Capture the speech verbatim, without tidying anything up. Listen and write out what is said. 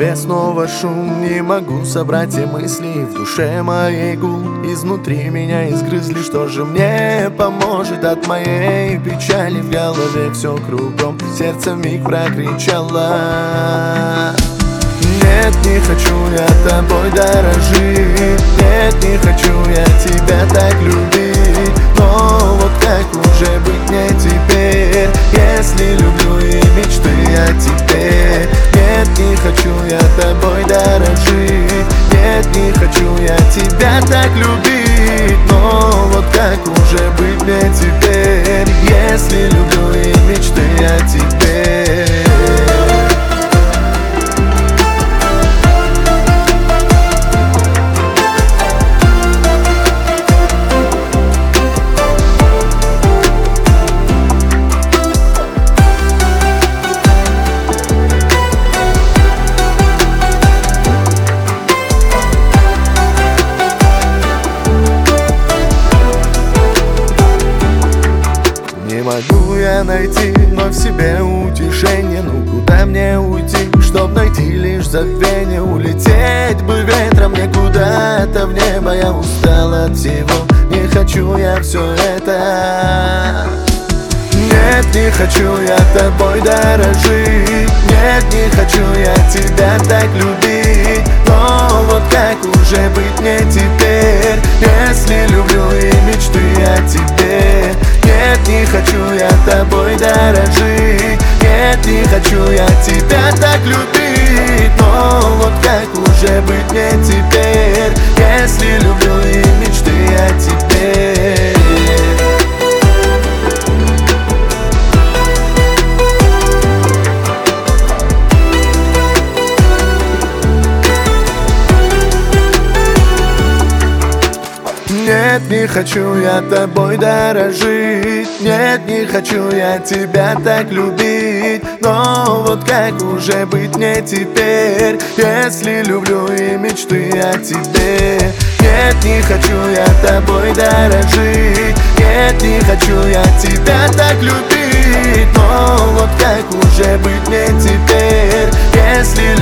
голове снова шум, не могу собрать все мысли. В душе моей гул, изнутри меня изгрызли. Что же мне поможет от моей печали? В голове все кругом, сердце вмиг прокричало: нет, не хочу я тобой дорожить, нет, не хочу я тебя так любить. Но вот как уже быть мне теперь, если люблю и мечты о тебе? Нет, не хочу я тобой дорожить, нет, не хочу я тебя так любить. Но вот как уже быть мне теперь, если люблю и мечты о тебе? Не могу я найти вновь себе утешение. Ну куда мне уйти, чтоб найти лишь забвение? Улететь бы ветром мне куда-то в небо. Я устал от всего, не хочу я все это. Нет, не хочу я тобой дорожить, нет, не хочу я тебя так любить. Но вот как уже быть мне теперь, если люблю и мечты о тебе? Нет, не хочу я тобой дорожить, нет, не хочу я тебя так любить. Но вот как уже быть мне теперь, если люблю и мечты о тебе? Нет, не хочу я тобой дорожить, нет, не хочу я тебя так любить. Но вот как уже быть мне теперь, если люблю и мечты о тебе? Нет, не хочу я тобой дорожить, нет, не хочу я тебя так любить. Но вот как уже быть мне теперь, если